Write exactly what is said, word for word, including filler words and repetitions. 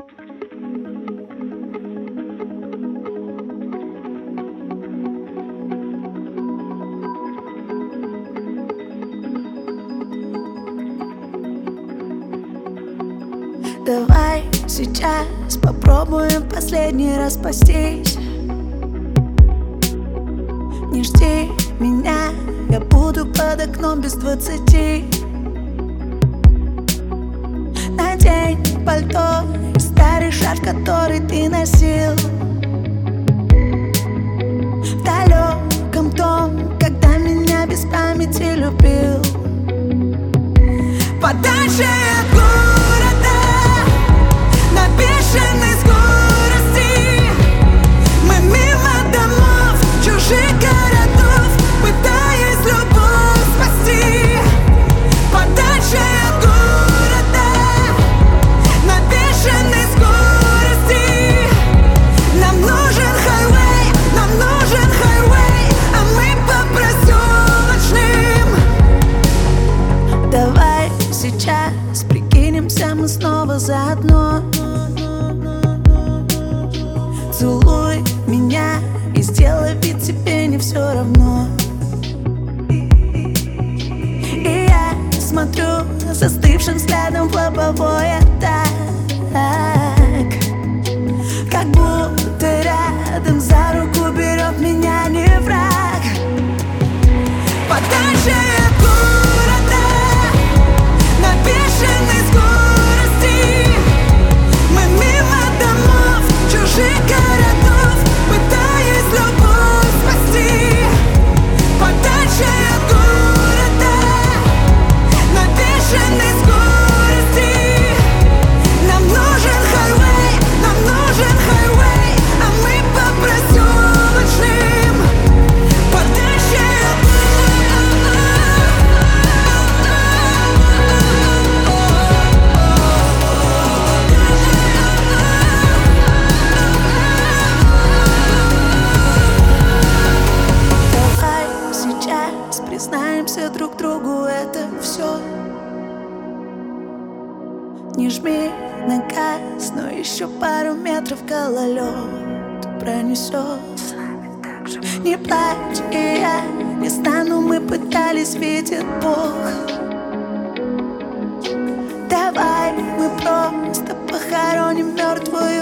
Давай сейчас попробуем последний раз спастись. Не жди меня, я буду под окном без двадцати. Надень пальто и старый шарф, который ты носил в далеком том, когда меня без памяти любил. Подальше от города, на бешеной скорости, мы мимо домов, чужих городов, пытаясь любовь спасти. Подальше от города, на бешеной скорости, нам нужен хайвей, нам нужен хайвей, а мы по проселочным. Давай сейчас прикинемся мы снова заодно. Целуй меня и сделай вид, тебе не все равно. И я смотрю застывшим взглядом в лобовое так, как будто рядом за руку берет меня не враг. Подальше от города, на бешеной скорости, мы мимо домов, чужих городов, пытаясь любовь спасти. Подальше от города, на бешеной скорости, нам нужен хайвей, нам нужен хайвей, а мы по проселочным. Подальше от признаемся друг другу, это все. Не жми на газ, но еще пару метров гололед пронесет. Не плачь, и я не стану, мы пытались, видит Бог. Давай мы просто похороним мертвую